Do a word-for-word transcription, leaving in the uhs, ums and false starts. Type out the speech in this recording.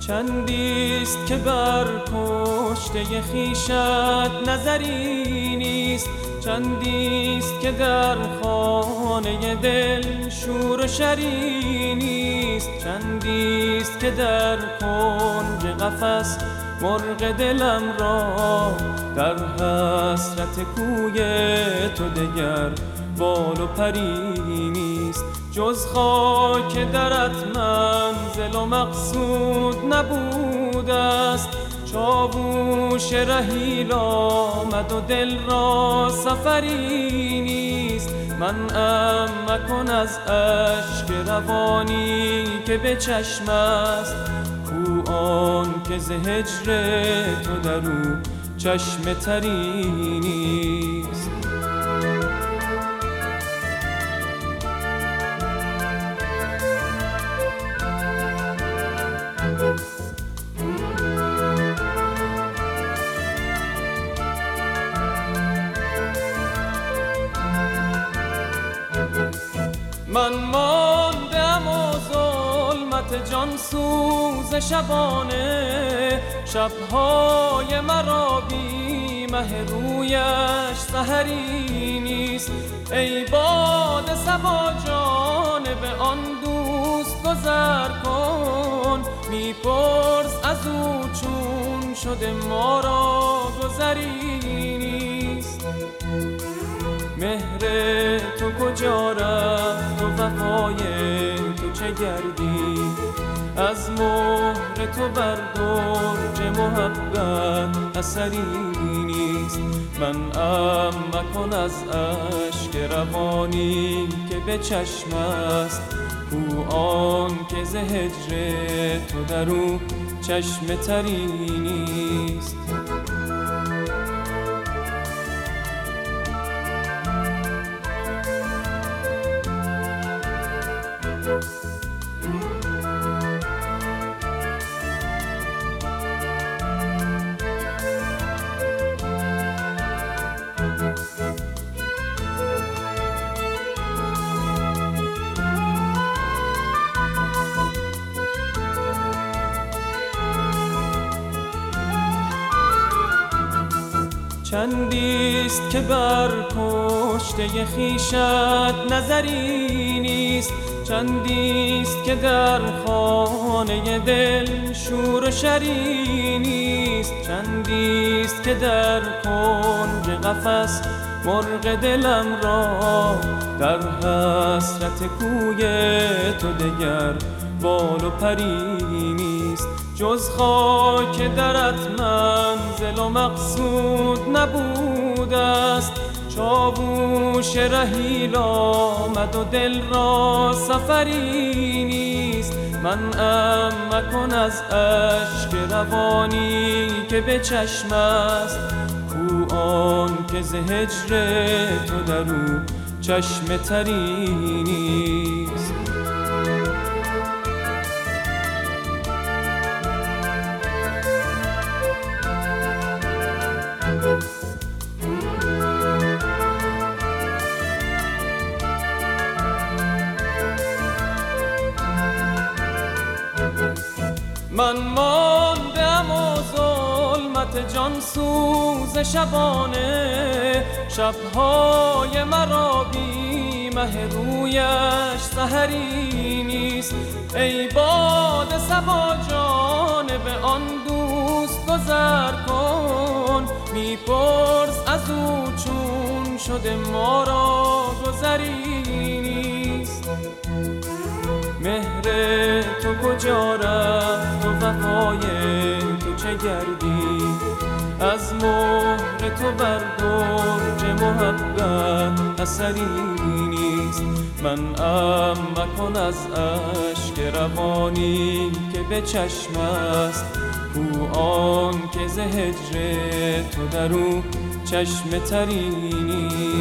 چندیست که بر پشته خویشت نظری نیست، چندیست که در خانه دل شور و شری نیست، چندیست که در کنج قفس مرغ دلم را در حسرت کوی تو دگر بال و پری نیست. جز خاک درت منزل و مقصود نبود است، چاووش رحیل آمد و دل را سفری نیست. من ام مکن از اشک روانی که به چشم است، کو آن که ز هجر تو در او چشم تری نیست. من ماندم و ظلمت جان سوز شبانه، شبهای مرا بی مه رویش سحری نیست. ای باد صبا جانب آن دوست گذر کن، میپرس از او چون شده ما را گذری نیست. مهر تو کجا رفت و وفای تو چه گردی، از مهر تو بر درج محبت اثری نیست. من ام مکن از اشک روانی که به چشم است، کو آن که ز هجر تو در او چشم تری نیست. چندیست که بر پشته خویشت نظری نیست، چندیست که در خانه دل شور و شری نیست، چندیست که در کنج قفس مرغ دلم را در حسرت کوی تو دگر بال و پری نیست. جز خاک درت منزل و مقصود نبود است، چاووش رحیل آمد و دل را سفری نیست. من ام مکن از اشک روانی که به چشم است، کو آن که ز هجر تو در او چشم تری نیست. من ماندم و ظلمت جان سوز شبانه، شبهای مرا بی مه رویش سحری نیست. ای باد صبا جانب آن دوست گذر کن، میپرس از او چون شده ما را گذری نیست. مهر تو کجا رفت و وفای تو چه گردی، از مهر تو بر درج محبت اثری نیست. من ام مکن از اشک روانی که به چشم است، کو آن که ز هجر تو در او چشم تری نیست.